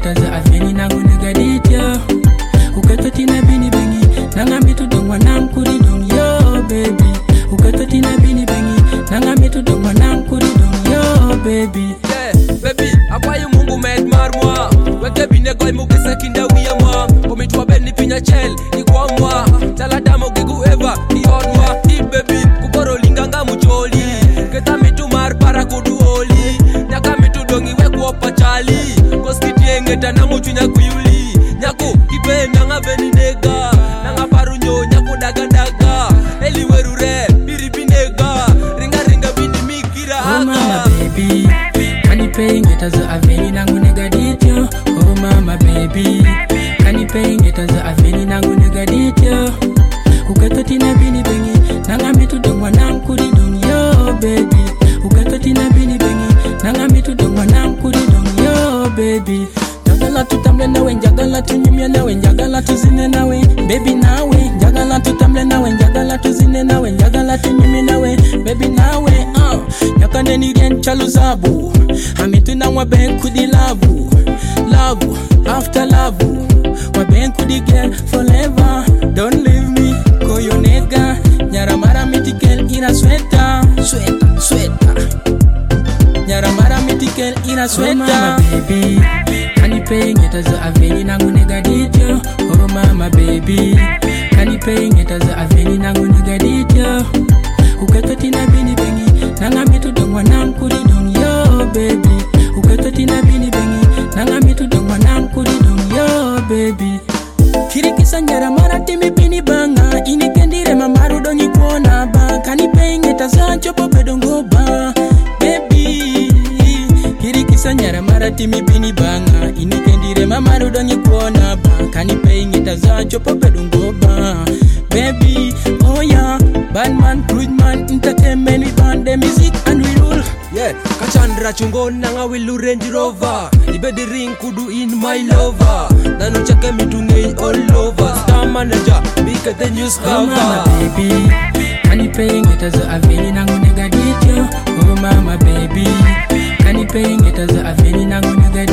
ngeta za afeni nangu negadityo. Ukatoti na bini bengi nanga mitu dong wanam kuri dong yo baby. Ukatoti na bini bengi nanga mitu dong wanam kuri dong yo baby. Yeah baby akwayo Mungu med marmwa weke bine goy mugisa kinda wiya mwa komitwa beni pinya chel ikwa mwa talada mogigu eva ni odwa ni baby kuboro linganga mucholi keta mitu mar para kuduoli nyaka mitu dongi wekwo pachali koskiti engeta na muchunya kuyuli nyako kipe nanga beni nega nanga parunyo nyako daga daga eliwerure biribinega ringa ringa bini mikira oh mama baby kanipe ngeta za afeni nangu negadityo. Oh mama baby kanipe ngeta za afeni nangu negadityo. Ukatoti na bini bengi nanga mitu dong wanam kuri dong yo baby. Ukatoti na bini bengi nanga mitu dong wanam kuri dong yo baby. Njagala tutamle nawe, njagala tunyumya nawe, njagala tuzine nawe baby nawe. Njagala tutamle nawe, njagala tuzine nawe, njagala tunyumya nawe baby nawe. Nyakane ni rien chaluzabu hamitu na waben kudi lavu. Love after love waben kudi girl forever. Don't leave me koyo nega nyaramara mitikel ina sweta. Sweta sweta nyaramara mitikel ina sweta. Oh mama baby kanipe ngeta za afeni nangu negadityo. Oh mama baby kanipe ngeta za afeni nangu negadityo. Ukatoti na bini bengi nanga mitu dong wanam kuri dong yo baby. Ukatoti na bini bengi nanga mitu dong wanam kuri dong yo baby. Kirikisa nyaramara timi bini banga ini kendire mamaru dongi kuona ba. Kanipe ngeta za chopo bedongo ba baby. Kirikisa nyaramara timi bini banga ini kendire mamaru dongi kuona ba. Kanipe ngeta za chopo bedongo ba baby. Oh yeah Bandman, Krujman, entertainment, we band the music and we rule. Yeah, Kachandra chungo nanga wilu Range Rover. Ibedi ring kudu in my lover. Nanu chake mitungei all over. Star manager, bika the news cover. Oh mama baby kanipe ngeta za afeni nangu negadityo. Oh mama baby kanipe ngeta za afeni nangu negadityo.